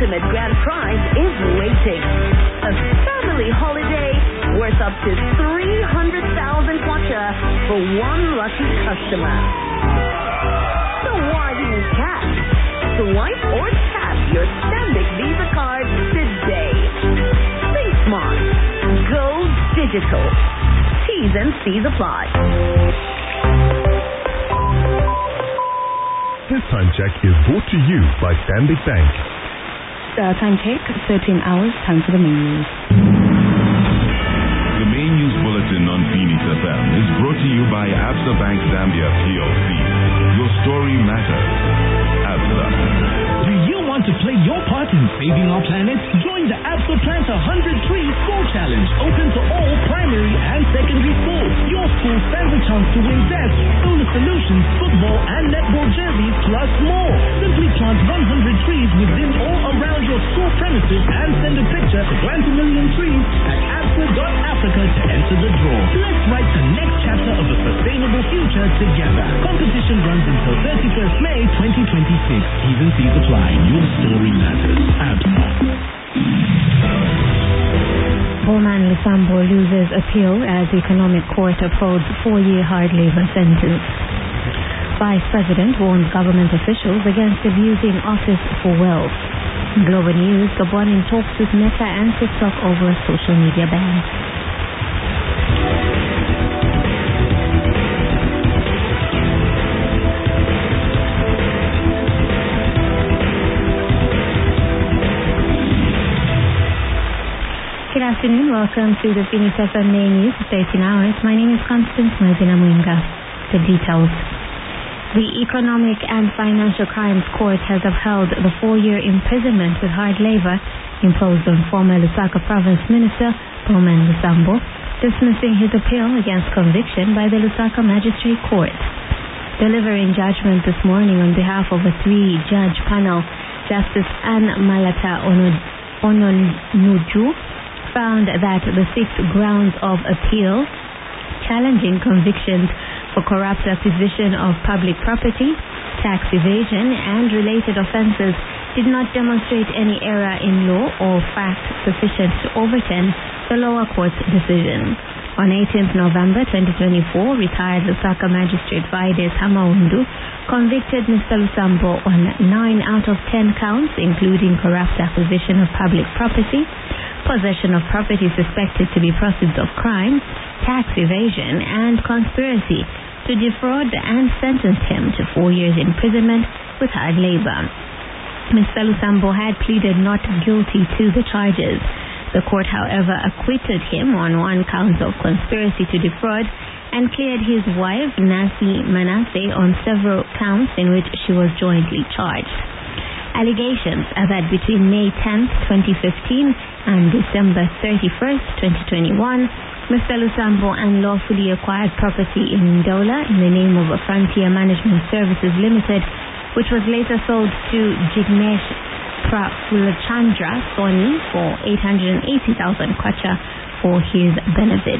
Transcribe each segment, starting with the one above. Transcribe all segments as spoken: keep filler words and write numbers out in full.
ultimate grand prize is waiting. A family holiday worth up to three hundred thousand kwacha for one lucky customer. So why do you tap? Swipe or tap your Stanbic Visa card today. Think smart. Go digital. T's and C's apply. This time check is brought to you by Stanbic Bank. Uh, time check, thirteen hours, time for the main news. The main news bulletin on Phoenix F M is brought to you by Absa Bank Zambia P L C. Your story matters. Absa. Do you want to play your part in saving our planet? Join the Absa Plant one hundred Trees School Challenge, open to all primary and secondary schools. Your school stands a chance to win desks, solar solutions, football and netball jerseys, plus more. Simply plant one hundred trees within or around your school premises and send a picture to Plant a Million Trees at absa dot africa to enter the draw. Let's write the next chapter of a sustainable future together. Competition runs until thirty-first May twenty twenty-six. T's and C's apply. Your story matters. Absa. Bowman Lusambo loses appeal as Economic Court upholds four-year hard labor sentence. Vice President warns government officials against abusing office for wealth. Global News, Gabon in talks with Meta and TikTok over a social media ban. Good afternoon, welcome to the Phoenix F M Main News, thirteen hours. My name is Constance Mazina Mwinga. The details. The Economic and Financial Crimes Court has upheld the four-year imprisonment with hard labor imposed on former Lusaka Province Minister Bowman Lusambo, dismissing his appeal against conviction by the Lusaka Magistrate Court. Delivering judgment this morning on behalf of a three-judge panel, Justice Anne Malata Ononuju found that the six grounds of appeal challenging convictions for corrupt acquisition of public property, tax evasion, and related offences did not demonstrate any error in law or fact sufficient to overturn the lower court's decision. On eighteenth November twenty twenty-four, retired Lusaka Magistrate Vaides Hamaundu convicted Mister Lusambo on nine out of ten counts, including corrupt acquisition of public property, possession of property suspected to be proceeds of crime, tax evasion, and conspiracy to defraud, and sentenced him to four years imprisonment with hard labor. Mister Lusambo had pleaded not guilty to the charges. The court, however, acquitted him on one count of conspiracy to defraud and cleared his wife, Nasi Manasseh, on several counts in which she was jointly charged. Allegations are that between May tenth, twenty fifteen and December thirty-first, twenty twenty-one, Mister Lusambo unlawfully acquired property in Ndola in the name of a Frontier Management Services Limited, which was later sold to Jignesh Prafulachandra Soni for eight hundred eighty thousand kwacha for his benefit.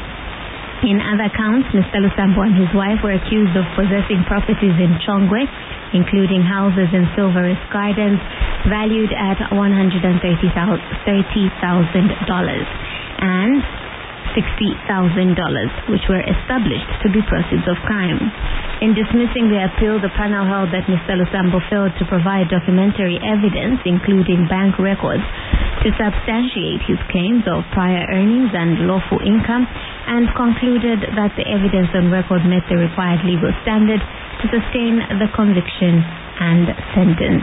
In other counts, Mister Lusambo and his wife were accused of possessing properties in Chongwe, including houses in Silverest Gardens, valued at one hundred thirty thousand dollars and sixty thousand dollars, which were established to be proceeds of crime. In dismissing the appeal, the panel held that Mister Lusambo failed to provide documentary evidence, including bank records, to substantiate his claims of prior earnings and lawful income, and concluded that the evidence on record met the required legal standard to sustain the conviction and sentence.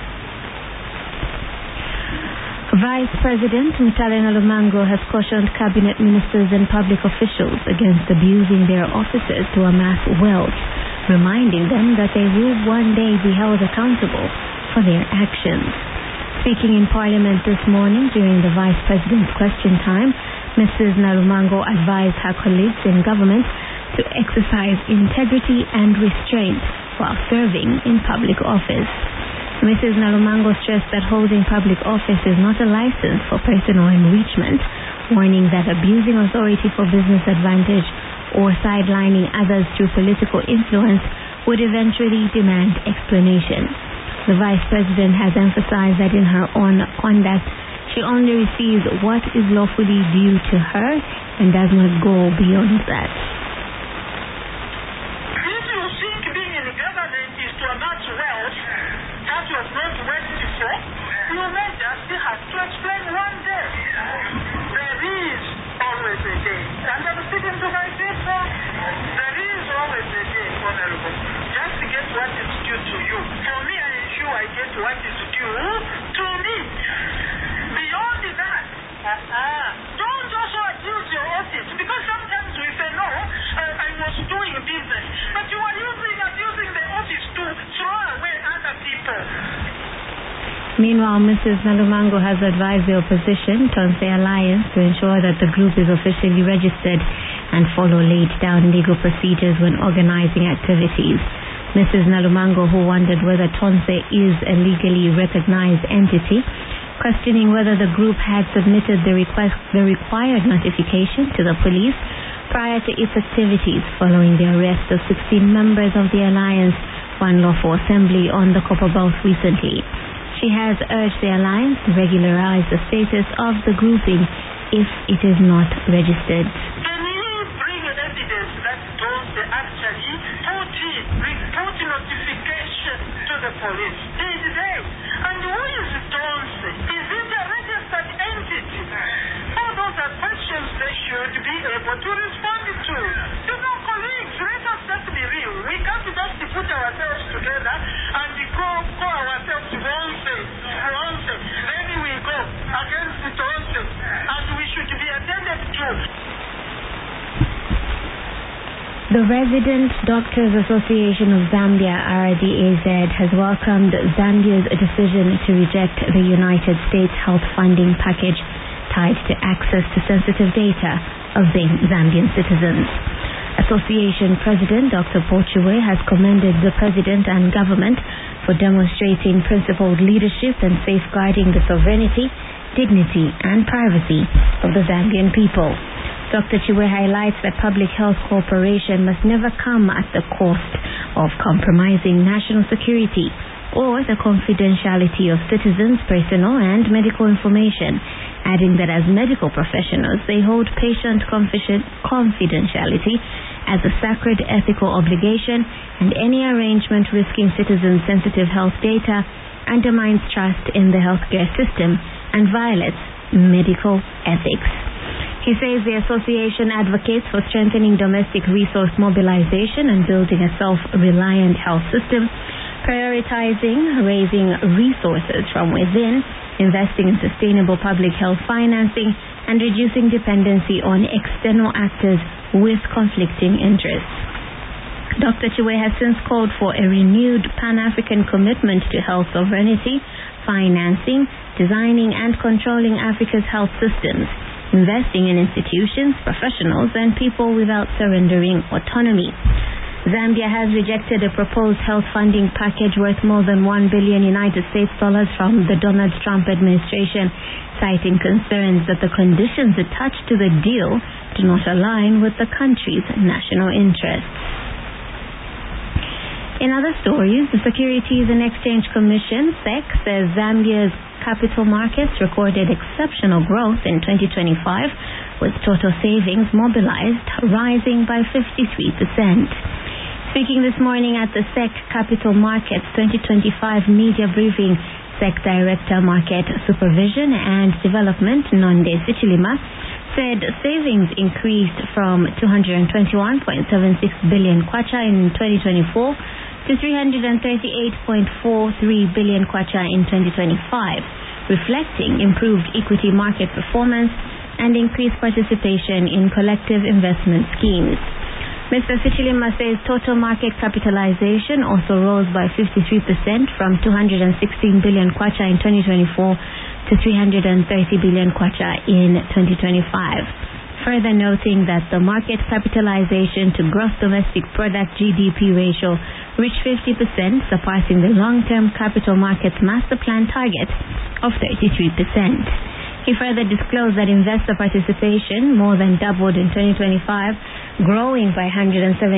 Vice President Mutale Lumango has cautioned cabinet ministers and public officials against abusing their offices to amass wealth, reminding them that they will one day be held accountable for their actions. Speaking in Parliament this morning during the Vice President's question time, Missus Nalumango advised her colleagues in government to exercise integrity and restraint while serving in public office. Missus Nalumango stressed that holding public office is not a license for personal enrichment, warning that abusing authority for business advantage or sidelining others through political influence would eventually demand explanation. The Vice President has emphasized that in her own conduct, she only receives what is lawfully due to her and does not go beyond that. If you think being in the government is to amass wealth that you have not worked before, you may just have to explain one day. There is always a day. And I'm speaking to my people. There is always a day, Honorable. Just to get what is due to you. For me, I ensure I get what is due to me. Beyond that, uh-uh. don't also abuse your office, because sometimes we say, no, uh, I was doing business, but you are using, abusing the office to throw away other people. Meanwhile, Missus Nalumango has advised the opposition, Tonse Alliance, to ensure that the group is officially registered and follow laid-down legal procedures when organizing activities. Missus Nalumango, who wondered whether Tonse is a legally recognized entity, questioning whether the group had submitted the request, the required notification to the police prior to its activities following the arrest of sixteen members of the Alliance for Unlawful Assembly on the Copperbelt recently. She has urged the Alliance to regularize the status of the grouping if it is not registered. Can you bring evidence that Tonse actually put in, report notification to the police? Did they? And who is Tonse? Is it a registered entity? All those are questions they should be able to respond to. You know, colleagues, let us just be real. We can't just put ourselves together and call, call ourselves Tonse. Tonse. Then we go against Tonse. And we should be attended to. The Resident Doctors Association of Zambia, R D A Z, has welcomed Zambia's decision to reject the United States health funding package tied to access to sensitive data of Zambian citizens. Association President Doctor Pochue has commended the President and government for demonstrating principled leadership and safeguarding the sovereignty, dignity and privacy of the Zambian people. Doctor Chiwe highlights that public health cooperation must never come at the cost of compromising national security or the confidentiality of citizens' personal and medical information, adding that as medical professionals they hold patient confidentiality as a sacred ethical obligation, and any arrangement risking citizens' sensitive health data undermines trust in the healthcare system and violates medical ethics. He says the association advocates for strengthening domestic resource mobilization and building a self-reliant health system, prioritizing raising resources from within, investing in sustainable public health financing, and reducing dependency on external actors with conflicting interests. Doctor Chiwe has since called for a renewed Pan-African commitment to health sovereignty, financing, designing and controlling Africa's health systems, investing in institutions, professionals, and people without surrendering autonomy. Zambia has rejected a proposed health funding package worth more than one billion United States dollars from the Donald Trump administration, citing concerns that the conditions attached to the deal do not align with the country's national interests. In other stories, the Securities and Exchange Commission, S E C, says Zambia's capital markets recorded exceptional growth in twenty twenty-five, with total savings mobilized rising by fifty-three percent. Speaking this morning at the S E C Capital Markets twenty twenty-five media briefing, S E C Director Market Supervision and Development, Nonde Sichilima, said savings increased from two hundred twenty-one point seven six billion kwacha in twenty twenty-four to three hundred thirty-eight point four three billion kwacha in twenty twenty-five, reflecting improved equity market performance and increased participation in collective investment schemes. Mister Sichilima says total market capitalization also rose by fifty-three percent from two hundred sixteen billion kwacha in twenty twenty-four to three hundred thirty billion kwacha in twenty twenty-five. Further noting that the market capitalization to gross domestic product G D P ratio reached fifty percent, surpassing the long-term capital markets master plan target of thirty-three percent. He further disclosed that investor participation more than doubled in twenty twenty-five, growing by one hundred seventy